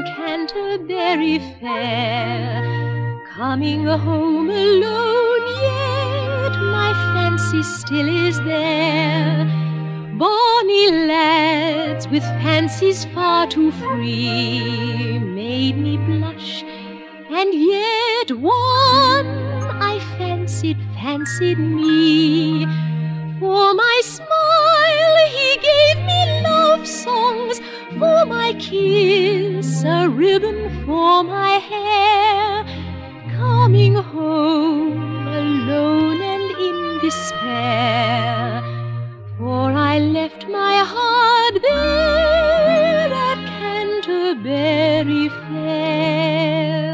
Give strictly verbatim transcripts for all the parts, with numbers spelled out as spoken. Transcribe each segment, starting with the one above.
Canterbury Fair. Coming home alone, yet my fancy still is there. Bonny lads with fancies far too free made me blush, and yet one I fancied fancied me. For my smile he gave me love songs, for my kiss a ribbon for my hair. Coming home alone and in despair, for I left my heart there at Canterbury Fair.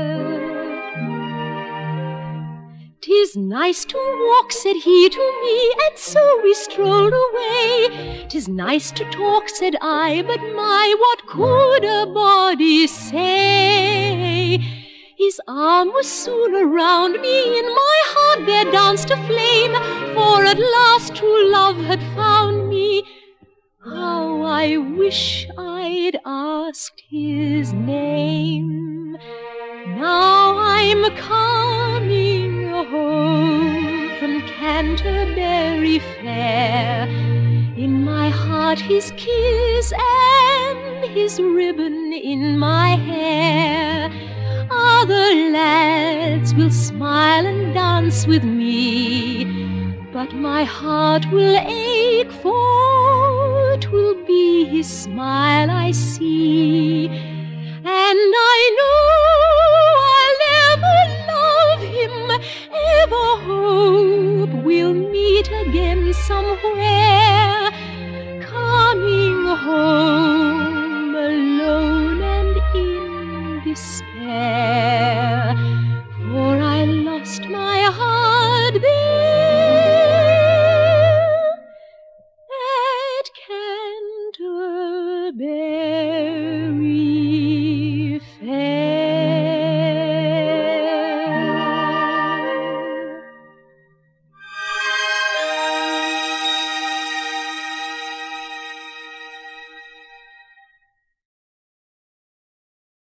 "'Tis nice to walk," said he to me, and so we strolled away. "'Tis nice to talk," said I, but my, what could a body say? His arm was soon around me, in my heart there danced a flame, for at last true love had found me. How I wish I'd asked his name. Now I'm coming home from Canterbury Fair, in my heart his kiss and his ribbon in my hair. Other lads will smile and dance with me, but my heart will ache, for 'twill be his smile I see. And I know I'll never love him, ever hope we'll meet again somewhere. Coming home alone and in despair, for I lost my heart there